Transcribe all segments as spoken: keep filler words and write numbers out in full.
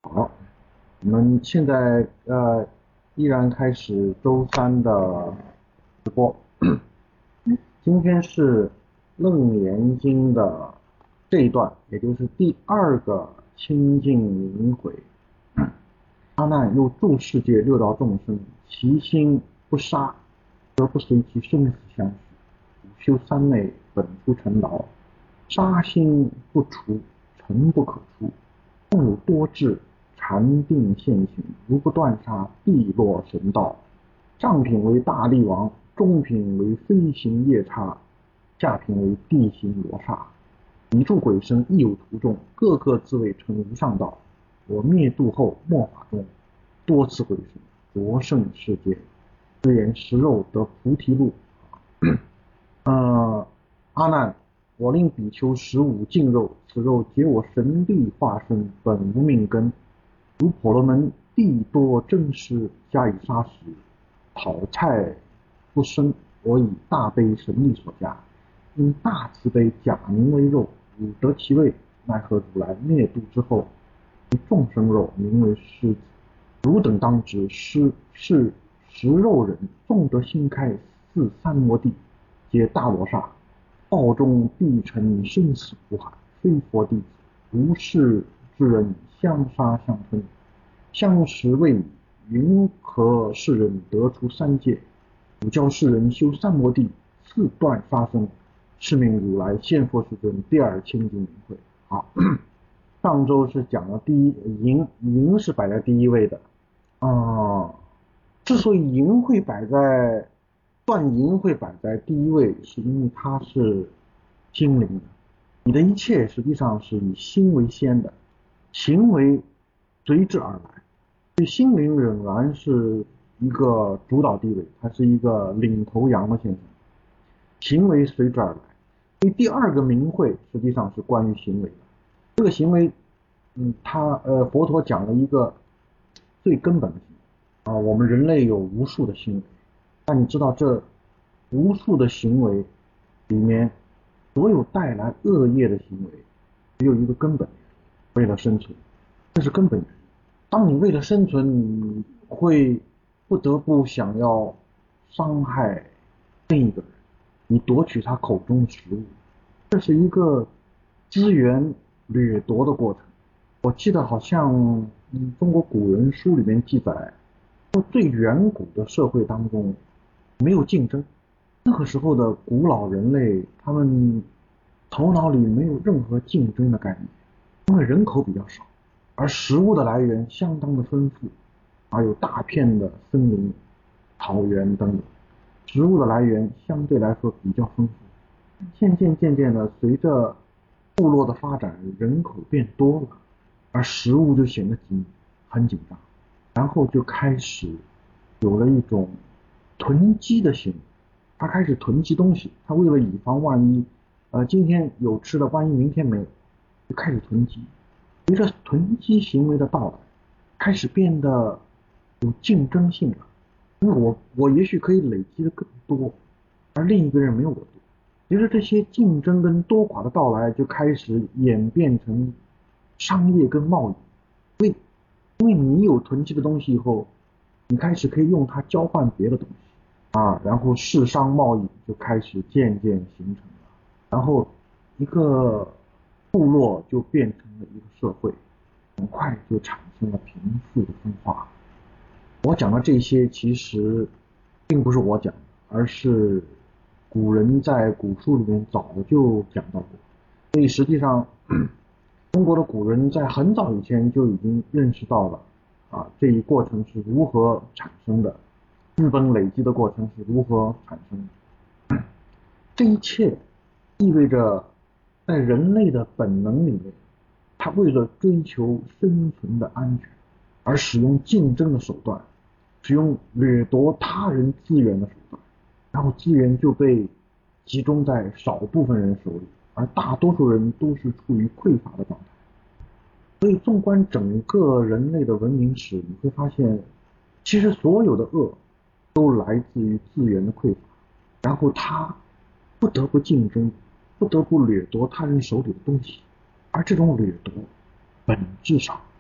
好，我们现在呃依然开始周三的直播。今天是《楞严经》的这一段，也就是第二个清净明悔。阿难又诸世界六道众生，其心不杀，而不随其生死相续，修三昧，本出尘劳。杀心不除，尘不可出。纵有多智，禅定现行，如不断杀，必落神道。上品为大力王，中品为飞行夜叉，下品为地行罗刹。彼诸鬼神亦有徒众，个个自谓成无上道。我灭度后，末法中，多次鬼神着胜世界，自言食肉得菩提路。呃，阿难，我令比丘食五净肉，此肉结我神力化身，本无命根。如婆罗门地多真实，加以杀食，讨菜不生。我以大悲神力所加，因大慈悲假名为肉，汝得其味，奈何如来灭度之后，以众生肉名为狮子。汝等当知，是是食肉人，纵得心开，似三摩地，皆大罗刹，报中必成生死苦海，非佛弟子，无事之人相杀相吞，相食未已，云何世人得出三界？汝教世人修三摩地，四断杀生，是命如来现佛世尊第二清净明慧。好，上周是讲了第一淫，淫是摆在第一位的啊、呃。之所以淫会摆在断淫会摆在第一位，是因为它是心灵的。你的一切实际上是以心为先的，行为随之而来，所以心灵仍然是一个主导地位，它是一个领头羊的现象，行为随之而来。所以第二个明慧实际上是关于行为的。这个行为，嗯，他呃，佛陀讲了一个最根本的行为啊，我们人类有无数的行为，但你知道这无数的行为里面，所有带来恶业的行为，只有一个根本原因，为了生存，这是根本原因。当你为了生存，你会不得不想要伤害另一个人，你夺取他口中的食物，这是一个资源掠夺的过程。我记得好像嗯，中国古人书里面记载，说最远古的社会当中没有竞争，那个时候的古老人类，他们头脑里没有任何竞争的概念，因为人口比较少，而食物的来源相当的丰富，还有大片的森林、草原等等，食物的来源相对来说比较丰富。渐渐渐渐的，随着部落的发展，人口变多了，而食物就显得紧很紧张，然后就开始有了一种囤积的行为。他开始囤积东西，他为了以防万一，呃，今天有吃的，万一明天没有，就开始囤积。随着囤积行为的到来，开始变得有竞争性了。因为我我也许可以累积的更多，而另一个人没有我多。随着这些竞争跟多寡的到来，就开始演变成商业跟贸易。因为因为你有囤积的东西以后，你开始可以用它交换别的东西。啊，然后市商贸易就开始渐渐形成了，然后一个部落就变成了一个社会，很快就产生了贫富的分化。我讲的这些其实并不是我讲的，而是古人在古书里面早就讲到过。所以实际上，中国的古人在很早以前就已经认识到了啊，这一过程是如何产生的。资本累积的过程是如何产生的？这一切意味着，在人类的本能里面，他为了追求生存的安全，而使用竞争的手段，使用掠夺他人资源的手段，然后资源就被集中在少部分人手里，而大多数人都是处于匮乏的状态。所以，纵观整个人类的文明史，你会发现，其实所有的恶都来自于资源的匮乏，然后他不得不竞争，不得不掠夺他人手里的东西，而这种掠夺本质上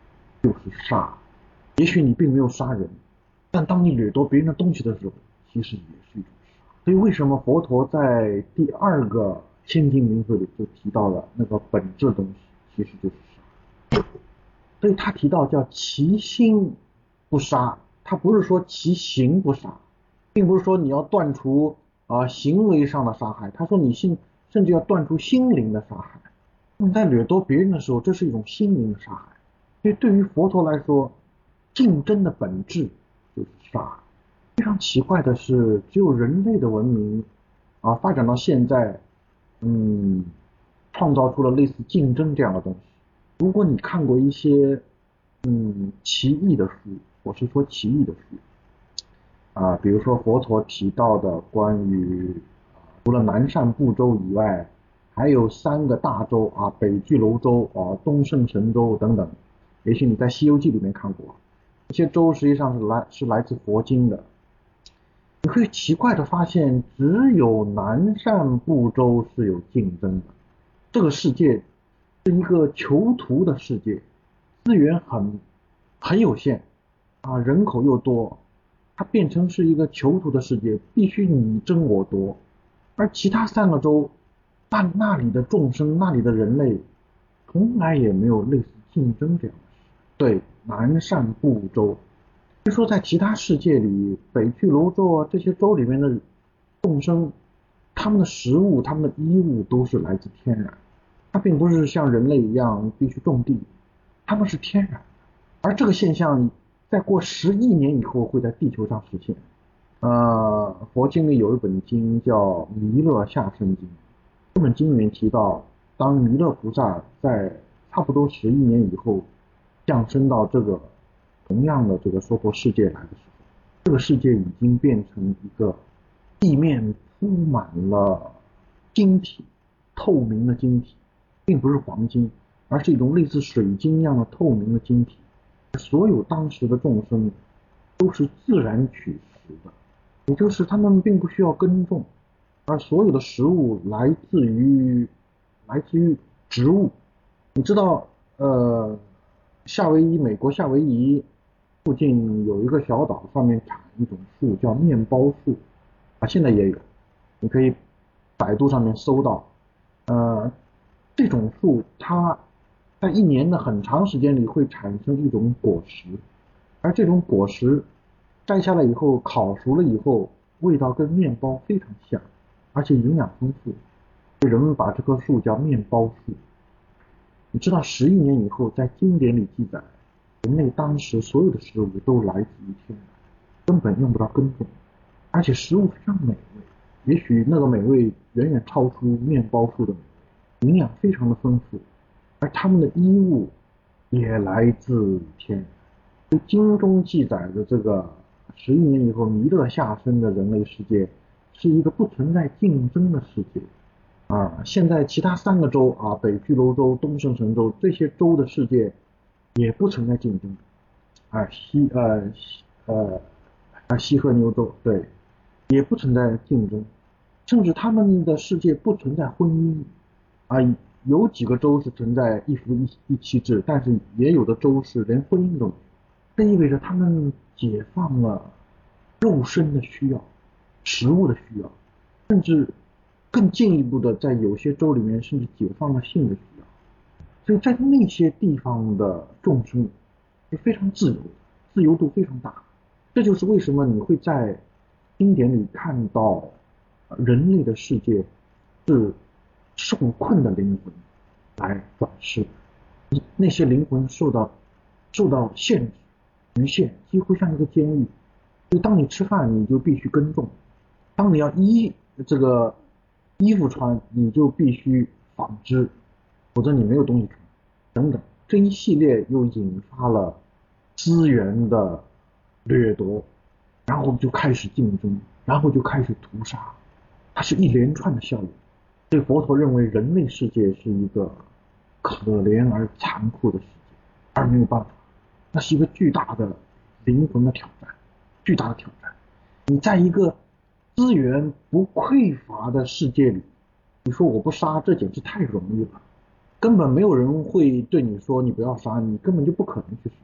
就是杀。也许你并没有杀人，但当你掠夺别人的东西的时候，其实也是一种杀。所以为什么佛陀在第二个千经明慧里就提到了那个本质的东西，其实就是杀。所以他提到叫其心不杀，他不是说其行不杀，并不是说你要断除啊、呃、行为上的杀害，他说你心甚至要断除心灵的杀害。你在掠夺别人的时候，这是一种心灵的杀害。所以对于佛陀来说，竞争的本质就是杀。非常奇怪的是，只有人类的文明啊发展到现在，嗯，创造出了类似竞争这样的东西。如果你看过一些嗯奇异的书，我是说奇异的书啊，比如说佛陀提到的关于除了南赡部洲以外，还有三个大洲啊，北俱泸州啊、东胜神州等等。也许你在《西游记》里面看过，这些州实际上是来是来自佛经的。你会奇怪的发现，只有南赡部洲是有竞争的。这个世界是一个囚徒的世界，资源很很有限啊，人口又多，它变成是一个囚徒的世界，必须你争我夺。而其他三个州，那那里的众生，那里的人类，从来也没有类似竞争这样的事。对，南赡部洲。据说在其他世界里，北俱泸州啊这些州里面的众生，他们的食物、他们的衣物都是来自天然，它并不是像人类一样必须种地，他们是天然的。而这个现象在过十亿年以后会在地球上实现。呃，佛经里有一本经叫《弥勒下生经》，这本经里面提到，当弥勒菩萨在差不多十亿年以后降生到这个同样的这个娑婆世界来的时候，这个世界已经变成一个地面铺满了晶体，透明的晶体，并不是黄金，而是一种类似水晶一样的透明的晶体。所有当时的众生都是自然取食的，也就是他们并不需要耕种，而所有的食物来自于来自于植物。你知道，呃，夏威夷，美国夏威夷附近有一个小岛，上面产一种树叫面包树啊，现在也有，你可以百度上面搜到。呃，这种树它在一年的很长时间里会产生一种果实，而这种果实摘下来以后，烤熟了以后，味道跟面包非常像，而且营养丰富，所以人们把这棵树叫面包树。你知道十亿年以后，在经典里记载，人类当时所有的食物都来自于天然，根本用不着耕种，而且食物非常美味，也许那个美味远远超出面包树的美味，营养非常的丰富，而他们的衣物也来自天然。所以经中记载的这个十亿年以后弥勒下生的人类世界，是一个不存在竞争的世界。啊，现在其他三个州啊，北俱泸州、东胜神州这些州的世界也不存在竞争。啊，西呃西呃啊西和牛州对，也不存在竞争，甚至他们的世界不存在婚姻。啊，有几个州是存在一夫一一妻制，但是也有的州是连婚姻都没有。这意味着他们解放了肉身的需要、食物的需要，甚至更进一步的，在有些州里面甚至解放了性的需要。所以在那些地方的众生是非常自由的，自由度非常大。这就是为什么你会在经典里看到人类的世界是受困的灵魂来转世，那些灵魂受到受到限制、局限，几乎像一个监狱。就当你吃饭，你就必须耕种；当你要衣这个衣服穿，你就必须纺织，否则你没有东西穿，等等。这一系列又引发了资源的掠夺，然后就开始竞争，然后就开始屠杀，它是一连串的效应。所以佛陀认为人类世界是一个可怜而残酷的世界，而没有办法，那是一个巨大的灵魂的挑战，巨大的挑战。你在一个资源不匮乏的世界里，你说我不杀，这简直太容易了，根本没有人会对你说你不要杀，你根本就不可能去杀。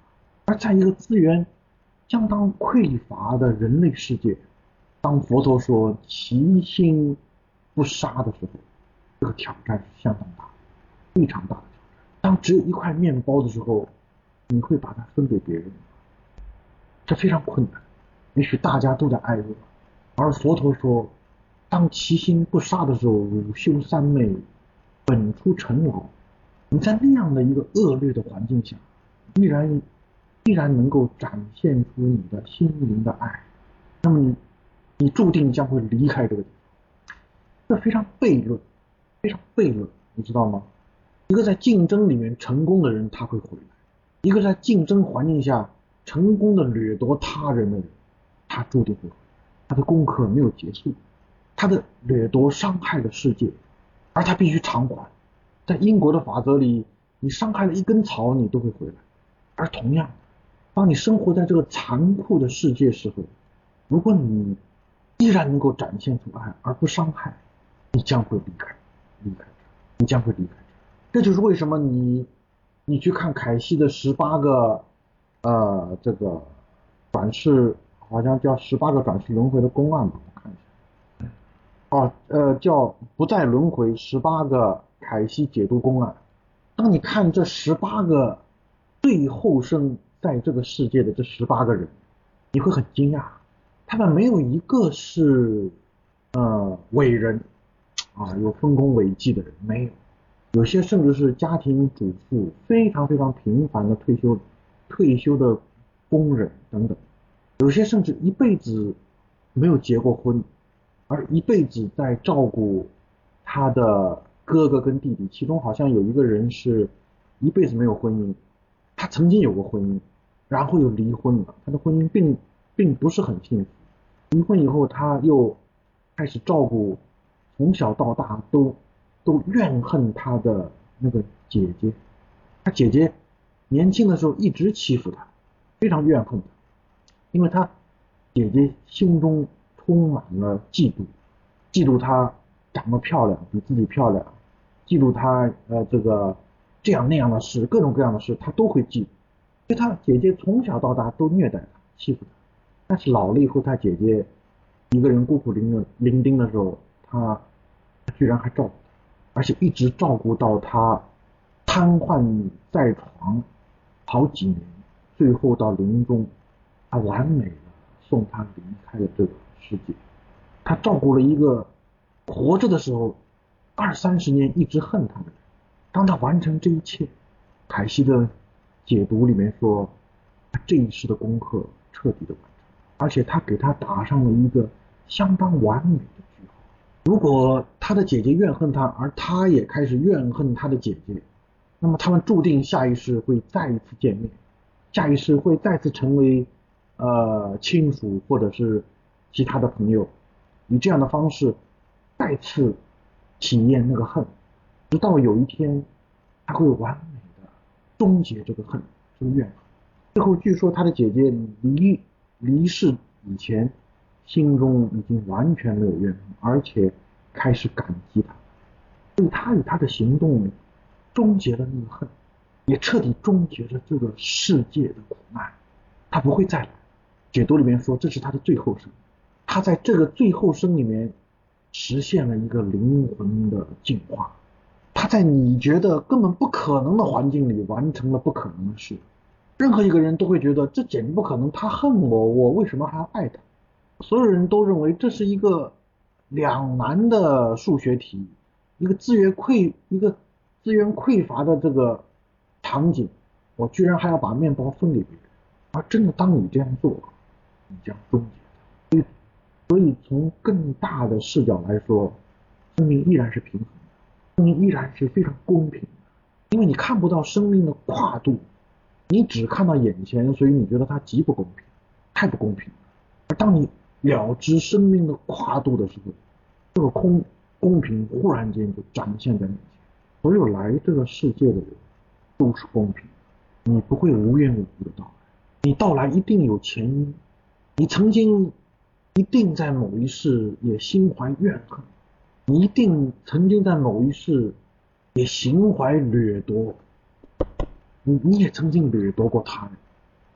而在一个资源相当匮乏的人类世界，当佛陀说其心不杀的时候，这个挑战是相当大，非常大的挑战。当只有一块面包的时候，你会把它分给别人吗？这非常困难。也许大家都在挨饿，而佛陀说，当其心不杀的时候，汝修三昧，本出尘劳。你在那样的一个恶劣的环境下，依然依然能够展现出你的心灵的爱，那么你你注定将会离开这个地方。这非常悖论，非常悖论，你知道吗？一个在竞争里面成功的人他会回来，一个在竞争环境下成功的掠夺他人的人，他注定会回来。他的功课没有结束，他的掠夺伤害了世界，而他必须偿还。在因果的法则里，你伤害了一根草，你都会回来。而同样，当你生活在这个残酷的世界时候，如果你依然能够展现出爱而不伤害，你将会离开，离开你将会离开。这就是为什么你你去看凯西的十八个呃这个转世，好像叫十八个转世轮回的公案吧，我看一下。哦，呃，叫不再轮回十八个凯西解读公案。当你看这十八个最后生在这个世界的这十八个人，你会很惊讶，他们没有一个是呃伟人啊，有丰功伟绩的人，没有。有些甚至是家庭主妇，非常非常平凡的退休退休的工人等等。有些甚至一辈子没有结过婚，而一辈子在照顾他的哥哥跟弟弟，其中好像有一个人是一辈子没有婚姻，他曾经有过婚姻，然后又离婚了，他的婚姻并并不是很幸福。离婚以后，他又开始照顾从小到大都都怨恨他的那个姐姐，他姐姐年轻的时候一直欺负他，非常怨恨他，因为他姐姐心中充满了嫉妒，嫉妒她长得漂亮，比自己漂亮，嫉妒她呃这个这样那样的事，各种各样的事他都会嫉妒。所以他姐姐从小到大都虐待他，欺负他。但是老了以后，他姐姐一个人孤苦伶伶仃的时候，他居然还照顾他，而且一直照顾到他瘫痪在床好几年，最后到临终，他完美的送他离开了这个世界。他照顾了一个活着的时候二三十年一直恨他的人。当他完成这一切，凯西的解读里面说，他这一世的功课彻底的完成，而且他给他打上了一个相当完美的句号。如果他的姐姐怨恨他，而他也开始怨恨他的姐姐，那么他们注定下一世会再一次见面，下一世会再次成为呃亲属或者是其他的朋友，以这样的方式再次体验那个恨，直到有一天他会完美的终结这个恨，这个怨恨。最后据说他的姐姐离离世以前，心中已经完全没有怨恨，而且开始感激他，所以他与他的行动终结了那个恨，也彻底终结了这个世界的苦难，他不会再来。解读里面说这是他的最后生，他在这个最后生里面实现了一个灵魂的进化，他在你觉得根本不可能的环境里完成了不可能的事。任何一个人都会觉得这简直不可能，他恨我，我为什么还要爱他？所有人都认为这是一个两难的数学题，一个资源匮一个资源匮乏的这个场景，我居然还要把面包分给别人。而真的当你这样做，你将终结它。所以从更大的视角来说，生命依然是平衡的，生命依然是非常公平的，因为你看不到生命的跨度，你只看到眼前，所以你觉得它极不公平，太不公平了。而当你了知生命的跨度的时候，这个空公平忽然间就展现在眼前。所有来这个世界的人都是公平的，你不会无缘无故的到来，你到来一定有前因，你曾经一定在某一世也心怀怨恨，你一定曾经在某一世也心怀掠夺，你你也曾经掠夺过他人，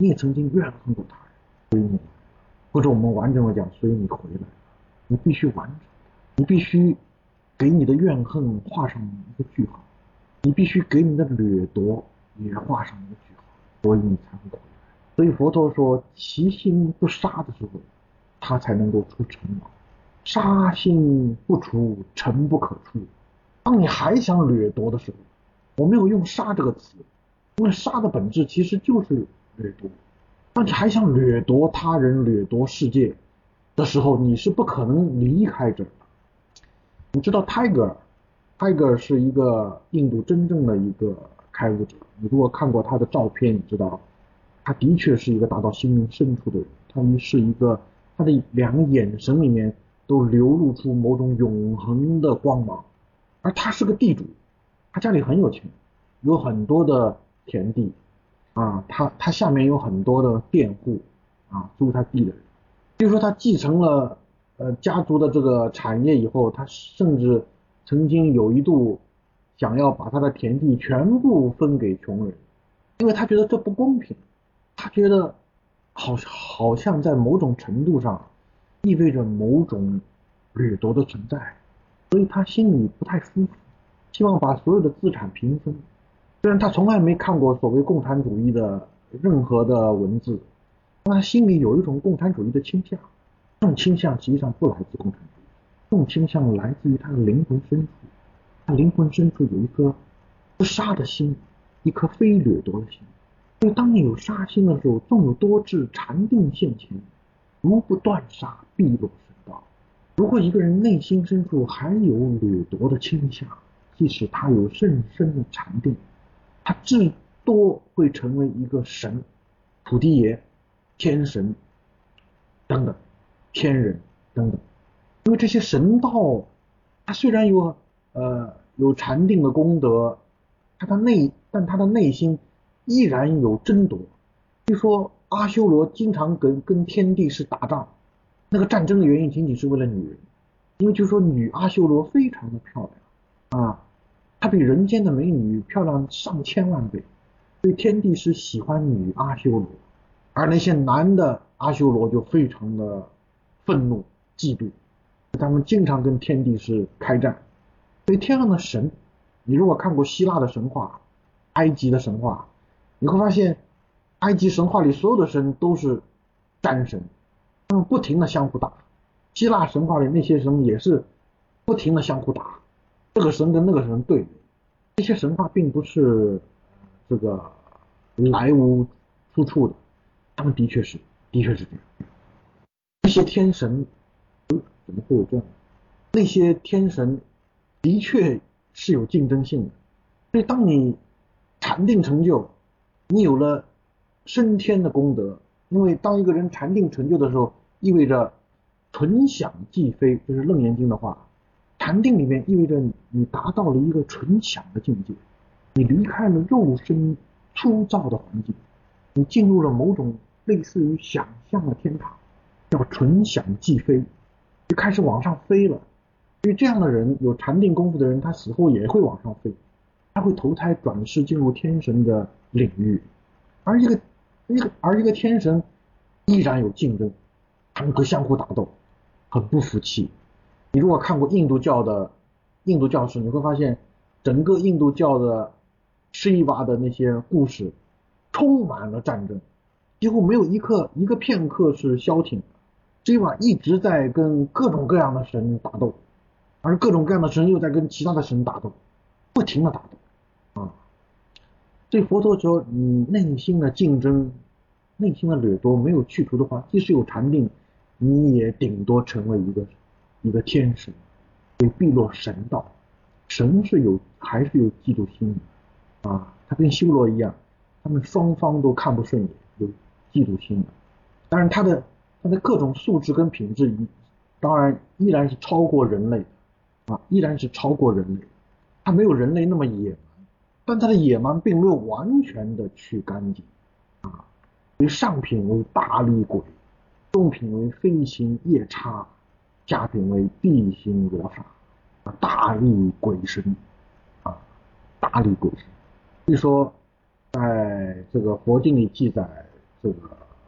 你也曾经怨恨过他人，所以你，或者我们完整的讲，所以你回来了，你必须完整，你必须给你的怨恨画上一个句号，你必须给你的掠夺也画上一个句号，所以你才会回来。所以佛陀说，其心不杀的时候，他才能够出尘网；杀心不除，尘不可出。当你还想掠夺的时候，我没有用杀这个词，因为杀的本质其实就是掠夺。当你还想掠夺他人、掠夺世界的时候，你是不可能离开这的。你知道 Tiger Tiger 是一个印度真正的一个开悟者，你如果看过他的照片，你知道他的确是一个达到心灵深处的人，他是一个他的两个眼神里面都流露出某种永恒的光芒。而他是个地主，他家里很有钱，有很多的田地啊，他他下面有很多的佃户啊，租他地的人。据说他继承了呃家族的这个产业以后，他甚至曾经有一度想要把他的田地全部分给穷人，因为他觉得这不公平，他觉得好好像在某种程度上意味着某种掠夺的存在。所以他心里不太舒服，希望把所有的资产平分。虽然他从来没看过所谓共产主义的任何的文字，但他心里有一种共产主义的倾向。这种倾向实际上不来自共产主义，这种倾向来自于他的灵魂深处。他灵魂深处有一颗不杀的心，一颗非掠夺的心。所以当你有杀心的时候，纵有多智，禅定现前，如不断杀，必落神道。如果一个人内心深处还有掠夺的倾向，即使他有甚深的禅定，他至多会成为一个神，土地爷、天神等等，天人等等。因为这些神道，他虽然有呃有禅定的功德，他的内但他的内心依然有争夺。据说阿修罗经常跟跟天帝是打仗。那个战争的原因仅仅是为了女人，因为就说女阿修罗非常的漂亮啊，她比人间的美女漂亮上千万倍，所以天帝是喜欢女阿修罗，而那些男的阿修罗就非常的愤怒嫉妒，他们经常跟天帝是开战。所以天上的神，你如果看过希腊的神话、埃及的神话，你会发现埃及神话里所有的神都是战神，他们不停的相互打。希腊神话里那些神也是不停的相互打，这个神跟那个神对垒。这些神话并不是这个来无出处的，他们的确是的确是这样。这些天神怎么会有这样？那些天神的确是有竞争性的。所以当你禅定成就，你有了升天的功德，因为当一个人禅定成就的时候，意味着纯想即非，这是楞严经的话。禅定里面意味着你达到了一个纯想的境界，你离开了肉身粗糙的环境，你进入了某种类似于想象的天堂，叫纯想即飞，就开始往上飞了。所以这样的人，有禅定功夫的人，他死后也会往上飞，他会投胎转世进入天神的领域。而一个一个而一个天神依然有竞争，他们会相互打斗，很不服气。你如果看过印度教的印度教史，你会发现整个印度教的施伊瓦的那些故事充满了战争，几乎没有一刻一个片刻是消停的。施伊瓦一直在跟各种各样的神打斗，而各种各样的神又在跟其他的神打斗，不停的打斗啊。对佛陀说，你内心的竞争、内心的掠夺没有去除的话，即使有禅定，你也顶多成为一个一个天神，所以必落神道。神是有还是有嫉妒心的啊，他跟修罗一样，他们双方都看不顺眼，有嫉妒心的。当然他的他的各种素质跟品质，当然依然是超过人类的啊，依然是超过人类，他没有人类那么野蛮。但他的野蛮并没有完全的去干净啊，所以上品为大力鬼，中品为飞行夜叉，下品为地行罗刹，啊，大力鬼神啊，大力鬼神。据说在这个佛经里记载， 这个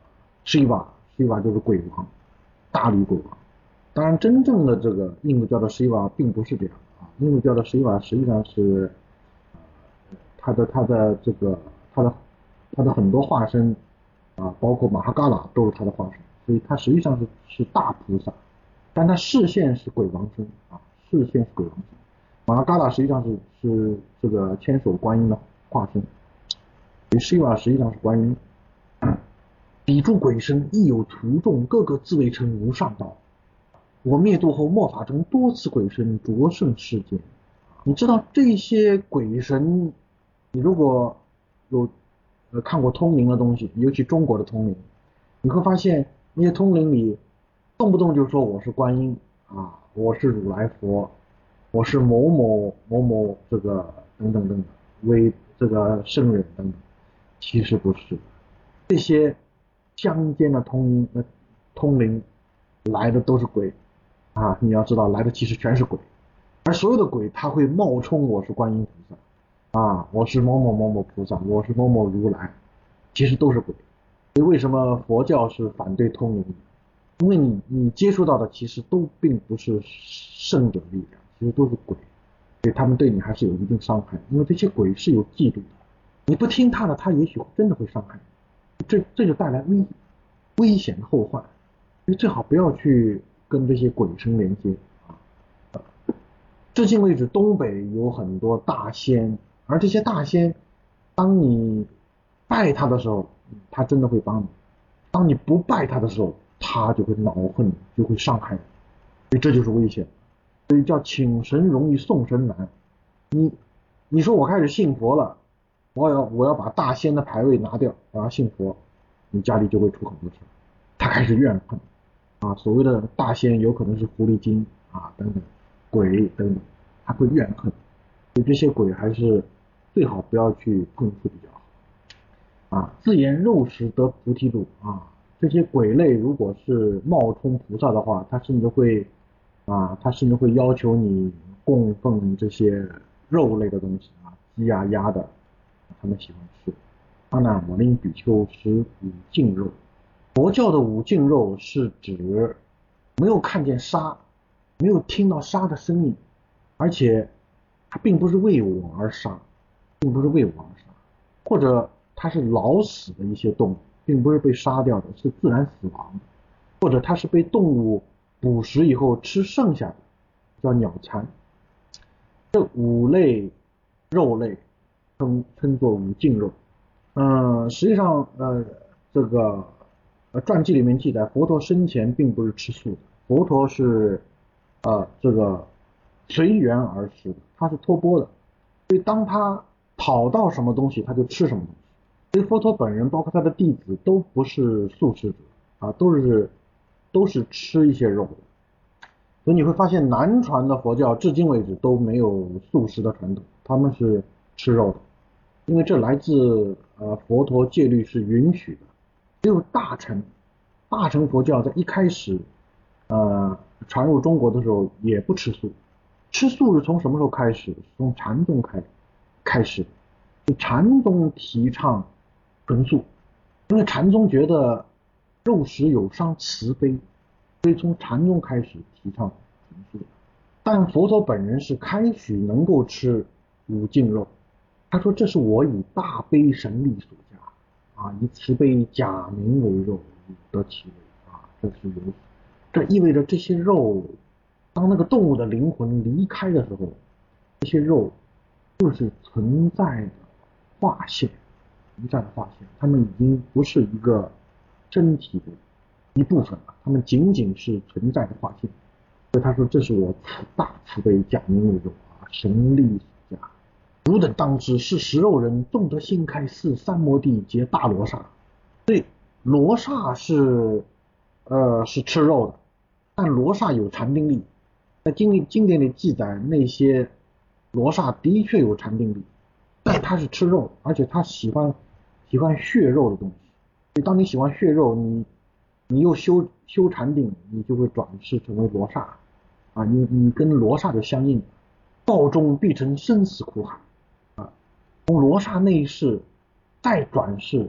Shiva Shiva 就是鬼王，大力鬼王。当然，真正的这个印度教的 Shiva 并不是这样啊，印度教的 Shiva 实际上是，呃，他的他的这个他的他的很多化身啊，包括马哈嘎拉都是他的化身，所以他实际上是是大菩萨，但他视线是鬼王身啊，视线是鬼王身。马哈嘎拉实际上是是这个千手观音的化身，所以 Shiva 实际上是观音。彼诸鬼神亦有徒众，个个自谓称无上道。我灭度后，末法中多次鬼神着胜世间。你知道这些鬼神，你如果有呃看过通灵的东西，尤其中国的通灵，你会发现那些通灵里动不动就说我是观音啊，我是如来佛，我是某某某某这个等等等等为这个圣人等等，其实不是。这些乡间的通呃通灵来的都是鬼啊，你要知道来的其实全是鬼，而所有的鬼他会冒充我是观音菩萨啊，我是某某某某菩萨，我是某某如来，其实都是鬼。所以为什么佛教是反对通灵的？因为你你接触到的其实都并不是圣者力量，其实都是鬼，所以他们对你还是有一定伤害，因为这些鬼是有嫉妒的，你不听他的，他也许真的会伤害你，这这就带来危危险的后患，所以最好不要去跟这些鬼神连接啊。至今为止，东北有很多大仙，而这些大仙，当你拜他的时候，他真的会帮你；当你不拜他的时候，他就会恼恨你，就会伤害你，所以这就是危险。所以叫请神容易送神难。你你说我开始信佛了，我要我要把大仙的牌位拿掉，我要信佛，你家里就会出很多事，他开始怨恨啊。所谓的大仙有可能是狐狸精啊等等鬼等等，他会怨恨，所以这些鬼还是最好不要去碰触比较好啊。自言肉食得菩提路啊，这些鬼类如果是冒充菩萨的话，他甚至会啊，他甚至会要求你供奉这些肉类的东西啊，鸡呀、鸭的，他们喜欢吃。阿那摩令比丘食五净肉。佛教的五净肉是指没有看见杀，没有听到杀的声音，而且它并不是为我而杀，并不是为我而杀，或者它是老死的一些动物，并不是被杀掉的，是自然死亡的，或者它是被动物捕食以后吃剩下的，叫鸟残。这五类肉类称称作五净肉。嗯，实际上呃这个呃传记里面记载，佛陀生前并不是吃素的，佛陀是呃这个随缘而食的，他是托钵的，所以当他讨到什么东西他就吃什么东西。所以佛陀本人包括他的弟子都不是素食者啊，都是都是吃一些肉的。所以你会发现南传的佛教至今为止都没有素食的传统，他们是吃肉的，因为这来自呃佛陀戒律是允许的。只有大乘大乘佛教在一开始呃传入中国的时候也不吃素，吃素是从什么时候开始？从禅宗开开始，就禅宗提倡纯素，因为禅宗觉得肉食有伤慈悲，所以从禅宗开始提倡纯素。但佛陀本人是开许能够吃五净肉，他说这是我以大悲神力所加啊，以慈悲假名为肉，得其为啊，这是有，这意味着这些肉，当那个动物的灵魂离开的时候，这些肉就是存在的化现，存在的化现，它们已经不是一个身体的一部分了，它们仅仅是存在的化现。所以他说这是我慈大慈悲假名为肉啊，神力所加。汝等当知，是食肉人，众得心开，似三摩地皆大罗刹。所以罗刹是呃是吃肉的，但罗刹有禅定力。在经历经典里记载，那些罗刹的确有禅定力，但他是吃肉，而且他喜欢喜欢血肉的东西。所以当你喜欢血肉，你你又修修禅定，你就会转世成为罗刹啊，你你跟罗刹就相应，报中必成生死苦海啊。从罗刹那一世再转世，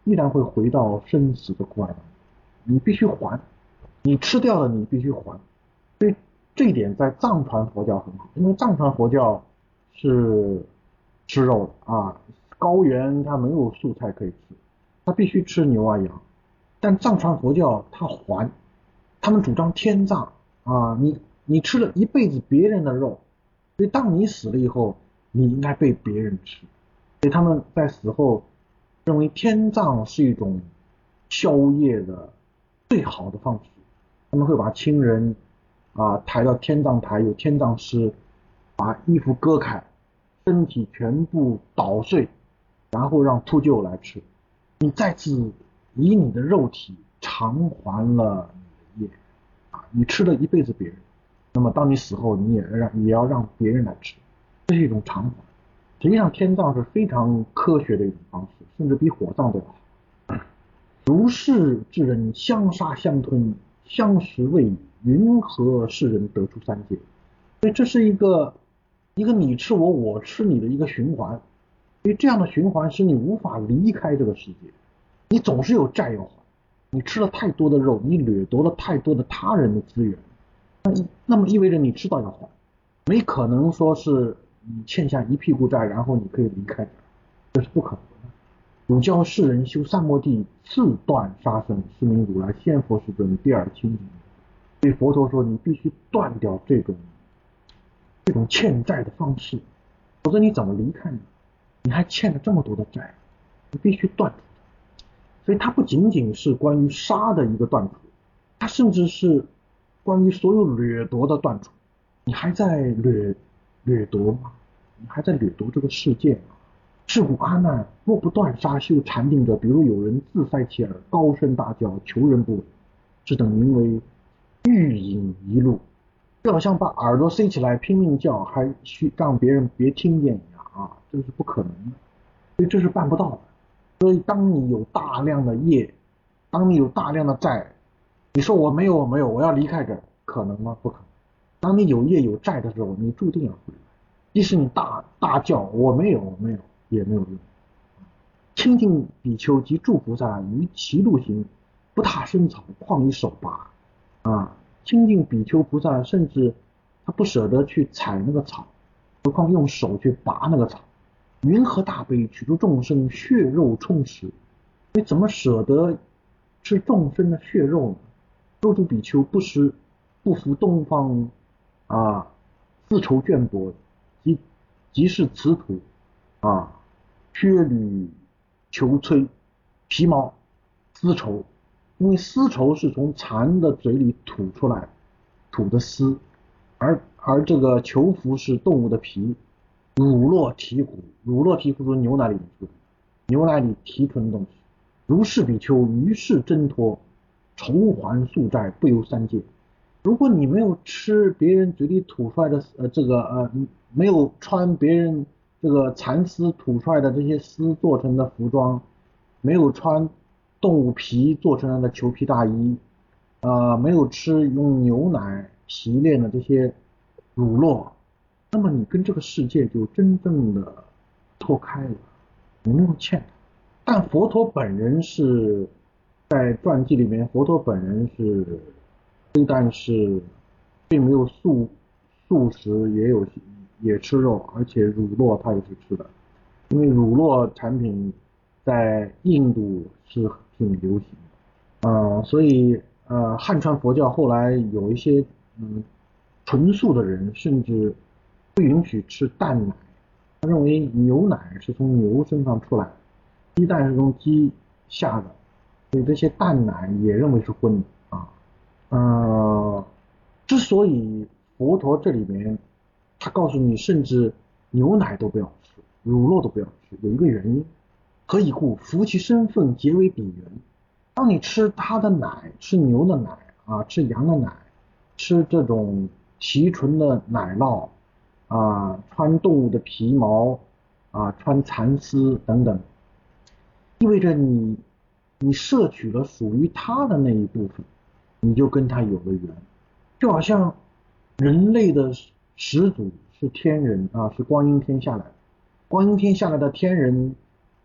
依然会回到生死的苦海当中，你必须还，你吃掉了你必须还。所以这一点在藏传佛教很好，因为藏传佛教是吃肉的啊，高原它没有素菜可以吃，它必须吃牛啊羊。但藏传佛教它还，他们主张天葬啊，你你吃了一辈子别人的肉，所以当你死了以后，你应该被别人吃。所以他们在死后认为天葬是一种消业的最好的方式，他们会把亲人啊抬到天葬台，有天葬师把衣服割开，身体全部捣碎，然后让秃鹫来吃，你再次以你的肉体偿还了你的业啊，你吃了一辈子别人，那么当你死后，你也让也要让别人来吃，这是一种偿还。实际上天葬是非常科学的一种方式，甚至比火葬都要好。如是之人，相杀相吞，相食未已，云何世人得出三界？所以这是一个一个你吃我，我吃你的一个循环。所以这样的循环使你无法离开这个世界，你总是有债要还。你吃了太多的肉，你掠夺了太多的他人的资源，那那么意味着你迟早要还，没可能说是你欠下一屁股债，然后你可以离开这儿，这是不可能的。汝教世人修三摩地，次断杀生，是名如来现佛世尊，第二清净。所以佛陀说，你必须断掉这种这种欠债的方式，否则你怎么离开呢？你还欠了这么多的债，你必须断除。所以它不仅仅是关于杀的一个断除，它甚至是关于所有掠夺的断除。你还在掠掠夺吗？你还在掠夺这个世界吗？是故阿难，若不断杀修禅定者，比如有人自塞其耳，高声大叫，求人不闻，这等名为欲引一路，就好像把耳朵塞起来拼命叫，还需让别人别听见一样啊，这是不可能的，所以这是办不到的。所以当你有大量的业，当你有大量的债，你说我没有我没有，我要离开这儿，可能吗？不可能。当你有业有债的时候，你注定要回来。即使你大大叫我没有我没有，也没有用。清净比丘及诸菩萨于其路行，不踏生草，况以手拔啊！清净比丘菩萨甚至他不舍得去采那个草，何况用手去拔那个草。云何大悲，取出众生血肉充实？你怎么舍得吃众生的血肉呢？若诸比丘不食不服东方啊丝绸绢帛，即即是此土啊靴履裘摧皮毛丝绸，因为丝绸是从蚕的嘴里吐出来吐的丝，而而这个裘服是动物的皮，乳酪提骨，乳酪提骨是牛奶里面出的，牛奶里提纯的东西。如是比丘，于是挣脱，筹还宿债，不由三界。如果你没有吃别人嘴里吐出来的呃这个呃没有穿别人这个蚕丝吐出来的这些丝做成的服装，没有穿动物皮做成的裘皮大衣，呃没有吃用牛奶提炼的这些乳酪，那么你跟这个世界就真正的脱开了，你没有欠他。但佛陀本人是在传记里面，佛陀本人是非但是并没有素素食，也有也吃肉，而且乳酪他也是吃的，因为乳酪产品在印度是挺流行的，呃，所以呃汉传佛教后来有一些嗯纯素的人甚至不允许吃蛋奶，他认为牛奶是从牛身上出来的，鸡蛋是从鸡下的，所以这些蛋奶也认为是荤的啊。呃，之所以佛陀这里面他告诉你，甚至牛奶都不要吃，乳酪都不要吃，有一个原因。何以故？服其身份，结为彼缘。当你吃他的奶，吃牛的奶啊，吃羊的奶，吃这种提纯的奶酪啊，穿动物的皮毛啊，穿蚕丝等等，意味着你你摄取了属于他的那一部分，你就跟他有了缘。就好像人类的始祖是天人啊，是观音天下来的，观音天下来的天人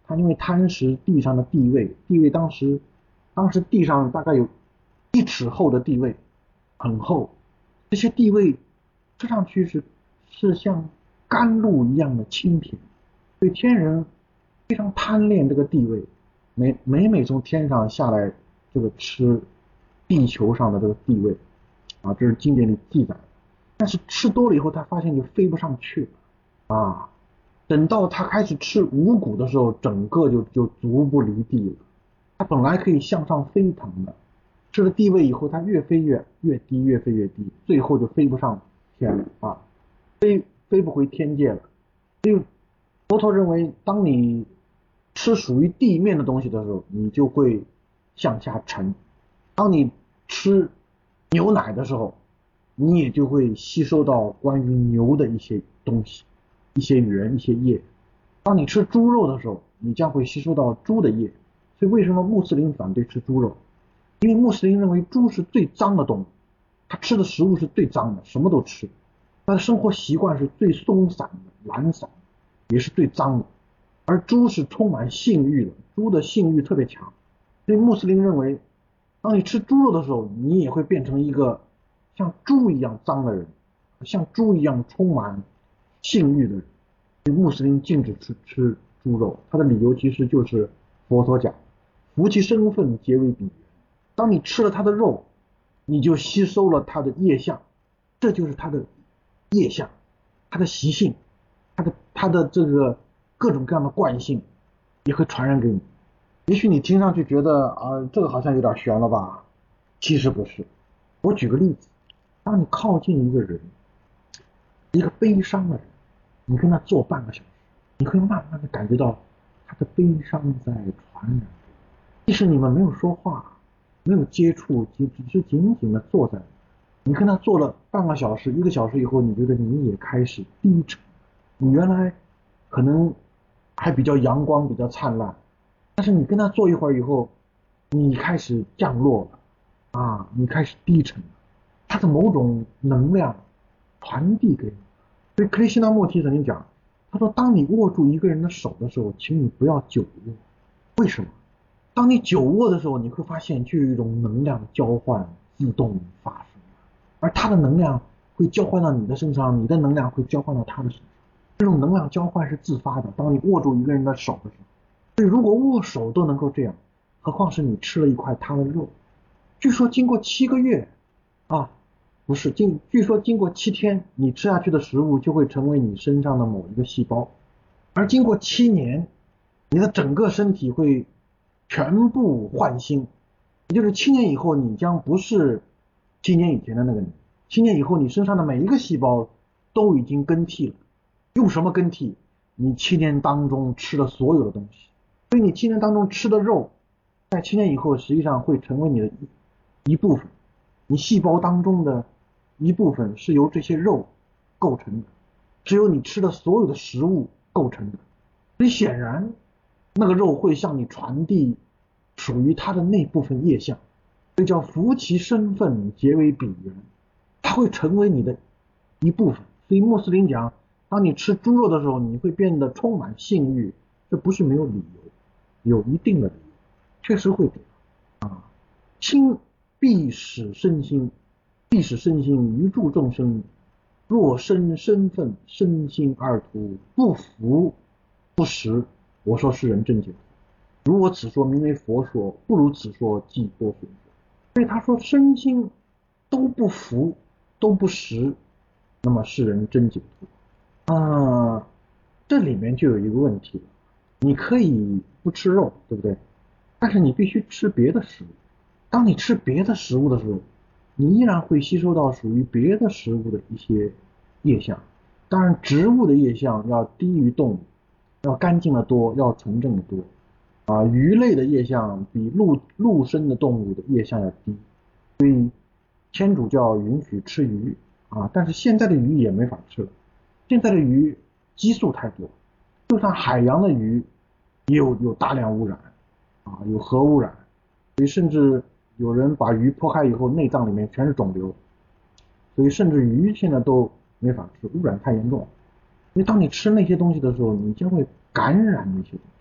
他因为贪食地上的地位，地位当时当时地上大概有一尺厚的地位，很厚，这些地位吃上去是是像甘露一样的清甜，所以天人非常贪恋这个地位，每每每从天上下来这个吃地球上的这个地位啊，这是经典里记载。但是吃多了以后，他发现就飞不上去了啊。等到他开始吃五谷的时候，整个就就足不离地了。他本来可以向上飞腾的，吃了地位以后，他越飞越越低，越飞越低，最后就飞不上天了啊，飞飞不回天界了。所以佛陀认为，当你吃属于地面的东西的时候，你就会向下沉；当你吃牛奶的时候，你也就会吸收到关于牛的一些东西，一些元，一些液。当你吃猪肉的时候，你将会吸收到猪的液。所以为什么穆斯林反对吃猪肉？因为穆斯林认为猪是最脏的动物，他吃的食物是最脏的，什么都吃。他的生活习惯是最松散的、懒散的，也是最脏的。而猪是充满性欲的，猪的性欲特别强。所以穆斯林认为，当你吃猪肉的时候，你也会变成一个像猪一样脏的人，像猪一样充满性欲的人。所以穆斯林禁止吃吃猪肉，他的理由其实就是佛陀讲，夫其身份皆为彼缘。当你吃了他的肉，你就吸收了他的业相，这就是他的业相，他的习性，他的他的这个各种各样的惯性也会传染给你。也许你听上去觉得啊、呃，这个好像有点悬了吧？其实不是。我举个例子，当你靠近一个人，一个悲伤的人，你跟他坐半个小时，你会慢慢的感觉到他的悲伤在传染。即使你们没有说话，没有接触，只只是紧紧的坐在，你跟他坐了半个小时、一个小时以后，你觉得你也开始低沉。你原来可能还比较阳光、比较灿烂，但是你跟他坐一会儿以后，你开始降落了啊，你开始低沉了，他的某种能量传递给你。所以克里希那穆提曾经讲，他说，当你握住一个人的手的时候，请你不要久握。为什么？当你久握的时候，你会发现就有一种能量交换自动发生，而他的能量会交换到你的身上，你的能量会交换到他的身上。这种能量交换是自发的，当你握住一个人的手的时候。所以如果握手都能够这样，何况是你吃了一块他的肉。据说经过七个月啊，不是经据说经过七天，你吃下去的食物就会成为你身上的某一个细胞，而经过七年，你的整个身体会全部换新，也就是七年以后，你将不是七年以前的那个你。七年以后，你身上的每一个细胞都已经更替了。用什么更替？你七年当中吃的所有的东西。所以你七年当中吃的肉，在七年以后实际上会成为你的一一部分。你细胞当中的一部分是由这些肉构成的，只有你吃的所有的食物构成的。所以显然，那个肉会向你传递属于它的那部分业相，所以叫夫其身份皆为彼缘，它会成为你的一部分。所以穆斯林讲，当你吃猪肉的时候，你会变得充满性欲，这不是没有理由，有一定的理由，确实会这样啊。亲必使身心，必使身心于诸众生，若身身份身心二途不服不实，我说世人正解。如我此说名为佛说，不如此说即多损说。所以他说身心都不服都不实，那么世人真解脱啊。这里面就有一个问题了，你可以不吃肉，对不对？但是你必须吃别的食物。当你吃别的食物的时候，你依然会吸收到属于别的食物的一些业相。当然植物的业相要低于动物，要干净的多，要纯正的多啊。鱼类的业相比陆陆生的动物的业相要低，所以天主教允许吃鱼啊，但是现在的鱼也没法吃了。现在的鱼激素太多，就算海洋的鱼也有有大量污染啊，有核污染，所以甚至有人把鱼剖开以后，内脏里面全是肿瘤，所以甚至鱼现在都没法吃，污染太严重了。因为当你吃那些东西的时候，你将会感染那些东西。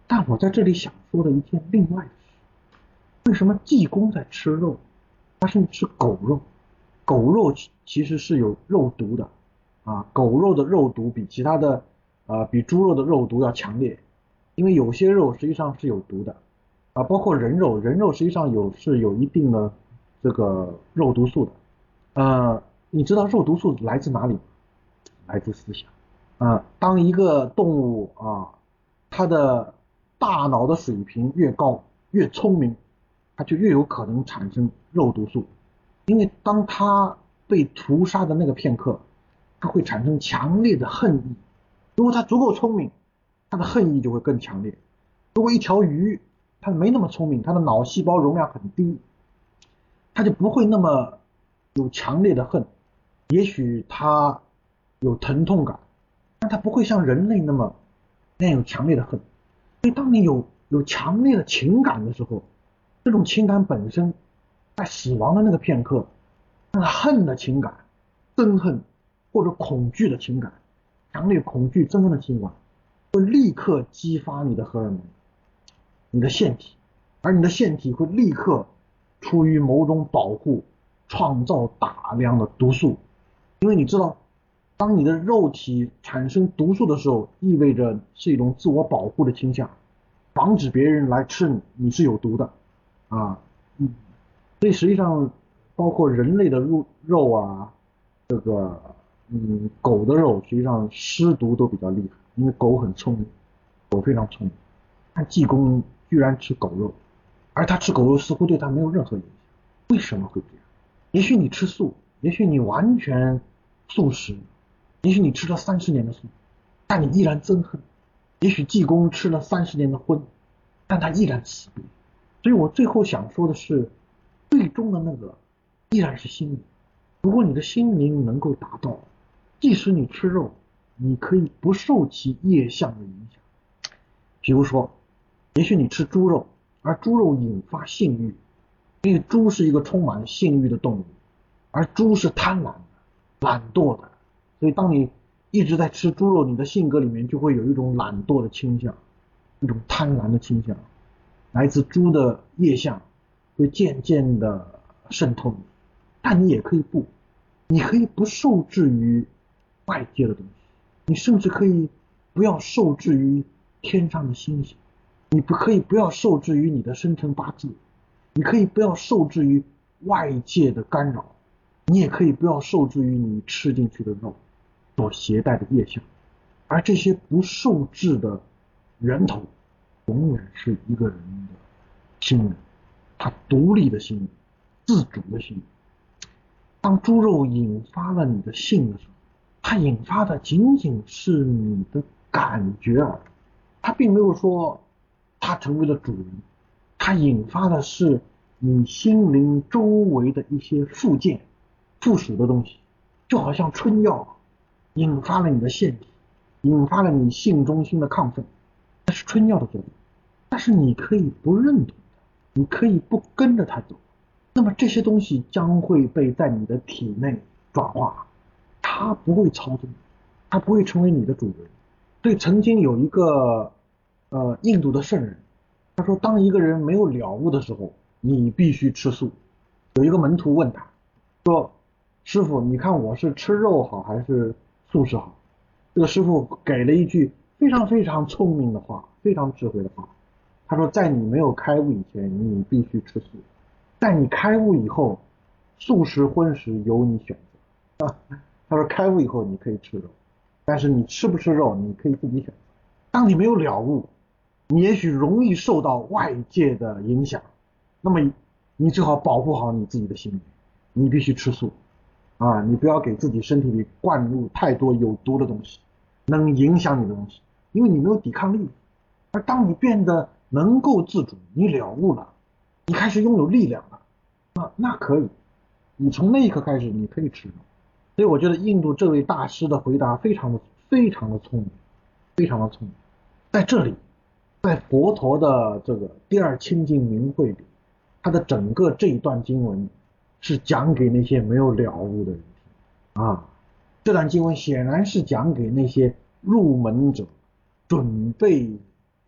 但我在这里想说的一件另外的事，为什么济公在吃肉？他是吃狗肉，狗肉其实是有肉毒的啊，狗肉的肉毒比其他的呃比猪肉的肉毒要强烈，因为有些肉实际上是有毒的啊，包括人肉，人肉实际上有是有一定的这个肉毒素的。呃，你知道肉毒素来自哪里吗？来自思想。啊，当一个动物啊，它的大脑的水平越高，越聪明，它就越有可能产生肉毒素。因为当它被屠杀的那个片刻，它会产生强烈的恨意。如果它足够聪明，它的恨意就会更强烈。如果一条鱼它没那么聪明，它的脑细胞容量很低，它就不会那么有强烈的恨。也许它有疼痛感，但它不会像人类那么那样有强烈的恨。所以当你有有强烈的情感的时候，这种情感本身在死亡的那个片刻，那个恨的情感，憎恨或者恐惧的情感，强烈恐惧憎恨的情感，会立刻激发你的荷尔蒙，你的腺体，而你的腺体会立刻出于某种保护，创造大量的毒素。因为你知道，当你的肉体产生毒素的时候，意味着是一种自我保护的倾向，防止别人来吃你，你是有毒的啊。嗯，所以实际上包括人类的肉肉啊，这个嗯狗的肉实际上湿毒都比较厉害，因为狗很聪明，狗非常聪明。但济公居然吃狗肉，而他吃狗肉似乎对他没有任何影响，为什么会这样？也许你吃素，也许你完全素食，也许你吃了三十年的素，但你依然憎恨。也许济公吃了三十年的荤，但他依然慈悲。所以我最后想说的是，最终的那个依然是心灵。如果你的心灵能够达到，即使你吃肉，你可以不受其业相的影响。比如说，也许你吃猪肉，而猪肉引发性欲，因为猪是一个充满性欲的动物，而猪是贪婪的、懒惰的，所以当你一直在吃猪肉，你的性格里面就会有一种懒惰的倾向，一种贪婪的倾向，来自猪的业相会渐渐的渗透你。但你也可以不，你可以不受制于外界的东西，你甚至可以不要受制于天上的星星，你不可以不要受制于你的生辰八字，你可以不要受制于外界的干扰，你也可以不要受制于你吃进去的肉所携带的业相。而这些不受制的源头永远是一个人的心灵，他独立的心灵，自主的心灵。当猪肉引发了你的性的时候，它引发的仅仅是你的感觉而已，它并没有说它成为了主人，它引发的是你心灵周围的一些附件附属的东西，就好像春药引发了你的腺体，引发了你性中心的亢奋，那是春药的作用。但是你可以不认同它，你可以不跟着它走，那么这些东西将会被在你的体内转化，它不会操纵，它不会成为你的主人。所以曾经有一个呃印度的圣人，他说当一个人没有了悟的时候，你必须吃素。有一个门徒问他说，师父，你看我是吃肉好还是素食好？这个师父给了一句非常非常聪明的话，非常智慧的话，他说在你没有开悟以前，你必须吃素，在你开悟以后，素食荤食由你选择啊。他说开悟以后你可以吃肉，但是你吃不吃肉你可以自己选择。当你没有了悟，你也许容易受到外界的影响，那么你只好保护好你自己的心灵，你必须吃素啊，你不要给自己身体里灌入太多有毒的东西，能影响你的东西，因为你没有抵抗力。而当你变得能够自主，你了悟了，你开始拥有力量了，啊，那可以，你从那一刻开始你可以吃肉。所以我觉得印度这位大师的回答非常的非常的聪明，非常的聪明。在这里，在佛陀的这个第二清净明慧里，他的整个这一段经文是讲给那些没有了悟的人听啊。这段经文显然是讲给那些入门者，准备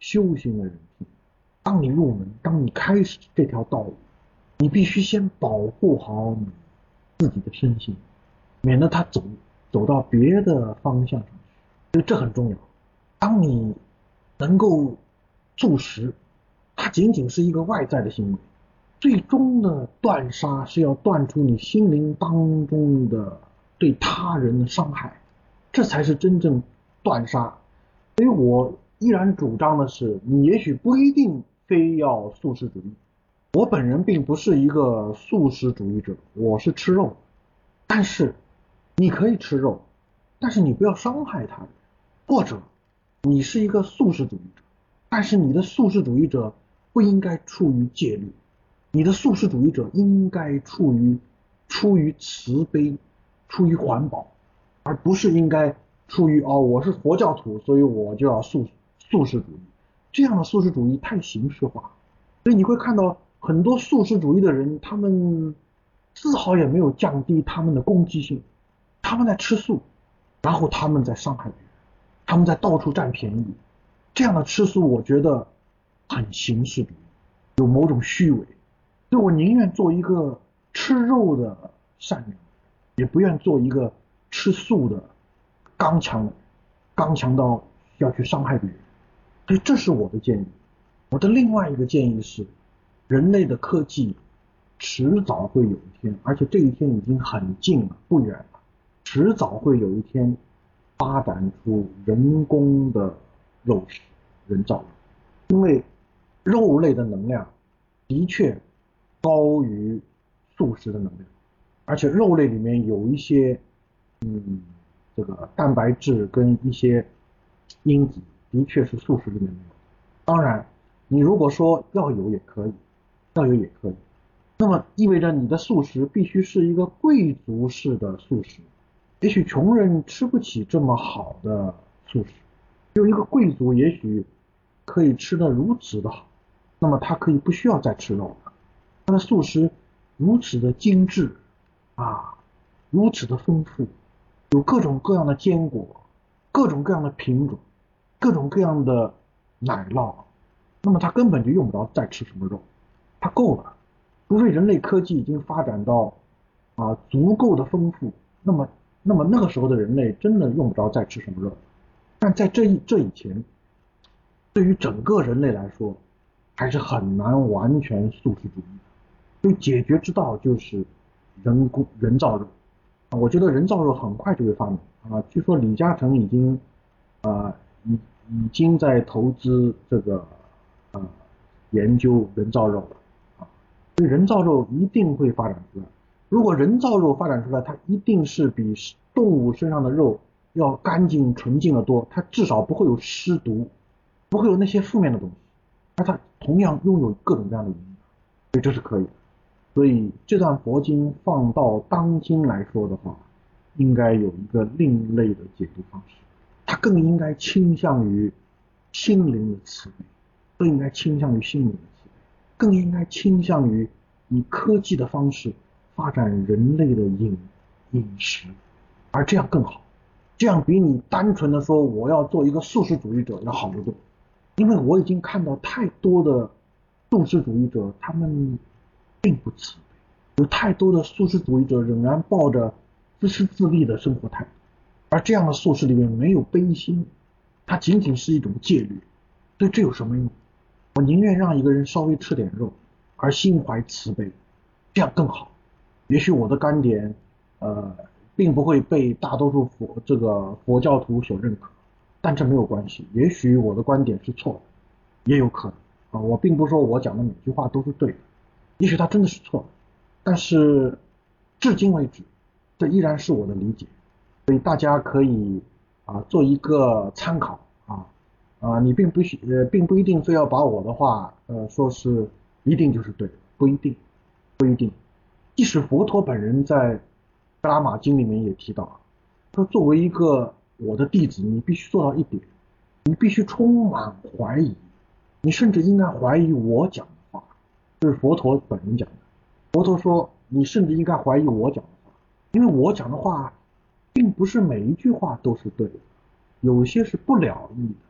修行的人听。当你入门，当你开始这条道路，你必须先保护好你自己的身心，免得他走走到别的方向上去，所以这很重要。当你能够住实，它仅仅是一个外在的行为，最终的断杀是要断除你心灵当中的对他人的伤害，这才是真正断杀。所以我依然主张的是，你也许不一定非要素食主义。我本人并不是一个素食主义者，我是吃肉，但是你可以吃肉，但是你不要伤害他人。或者你是一个素食主义者，但是你的素食主义者不应该处于戒律，你的素食主义者应该处于出于慈悲，出于环保，而不是应该出于哦我是佛教徒，所以我就要素素食主义。这样的素食主义太形式化，所以你会看到很多素食主义的人，他们丝毫也没有降低他们的攻击性，他们在吃素，然后他们在伤害别人，他们在到处占便宜。这样的吃素我觉得很形式主义，有某种虚伪，所以我宁愿做一个吃肉的善良，也不愿做一个吃素的刚强的，刚强到要去伤害别人。所以这是我的建议。我的另外一个建议是，人类的科技迟早会有一天，而且这一天已经很近了，不远了，迟早会有一天发展出人工的肉食，人造肉。因为肉类的能量的确高于素食的能量，而且肉类里面有一些嗯这个蛋白质跟一些因子的确是素食里面没有。当然你如果说要有也可以，要有也可以，那么意味着你的素食必须是一个贵族式的素食，也许穷人吃不起这么好的素食，只有一个贵族也许可以吃得如此的好，那么他可以不需要再吃肉了。他的素食如此的精致啊，如此的丰富，有各种各样的坚果，各种各样的品种，各种各样的奶酪，那么他根本就用不着再吃什么肉，他够了。除非人类科技已经发展到啊足够的丰富，那么那么那个时候的人类真的用不着再吃什么肉。但在这一这以前，对于整个人类来说，还是很难完全素食主义的。所以解决之道就是人工人造肉。啊，我觉得人造肉很快就会发明啊，据说李嘉诚已经啊已已经在投资这个啊研究人造肉了啊，所以人造肉一定会发展出来。如果人造肉发展出来，它一定是比动物身上的肉要干净纯净的多，它至少不会有尸毒，不会有那些负面的东西，而它同样拥有各种各样的营养，所以这是可以的。所以这段佛经放到当今来说的话，应该有一个另类的解读方式，它更应该倾向于心灵的慈悲，更应该倾向于心灵的慈悲，更应该倾向于以科技的方式发展人类的饮饮食，而这样更好，这样比你单纯的说我要做一个素食主义者要好得多。因为我已经看到太多的素食主义者，他们并不慈悲，有太多的素食主义者仍然抱着自私自利的生活态度，而这样的素食里面没有悲心，它仅仅是一种戒律。所以这有什么用？我宁愿让一个人稍微吃点肉，而心怀慈悲，这样更好。也许我的观点呃并不会被大多数佛这个佛教徒所认可，但这没有关系，也许我的观点是错的，也有可能啊。我并不是说我讲的每句话都是对的，也许它真的是错的，但是至今为止，这依然是我的理解，所以大家可以啊做一个参考啊啊，你并不许呃并不一定非要把我的话呃说是一定就是对的，不一定，不一定。即使佛陀本人在《格拉玛经》里面也提到，说作为一个我的弟子，你必须做到一点，你必须充满怀疑，你甚至应该怀疑我讲的话，这是佛陀本人讲的。佛陀说你甚至应该怀疑我讲的话，因为我讲的话并不是每一句话都是对的，有些是不了义的，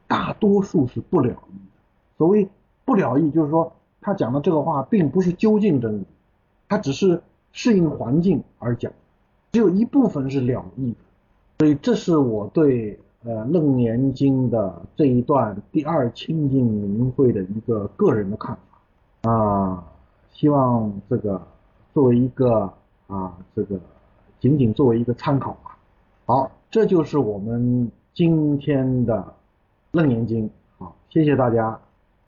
大多数是不了义的。所谓不了义，就是说他讲的这个话并不是究竟真理，他只是适应环境而讲，只有一部分是了义的。所以这是我对呃《楞严经》的这一段第二清净明慧的一个个人的看法啊，希望这个作为一个啊这个仅仅作为一个参考吧。好，这就是我们今天的《楞严经》。好，谢谢大家。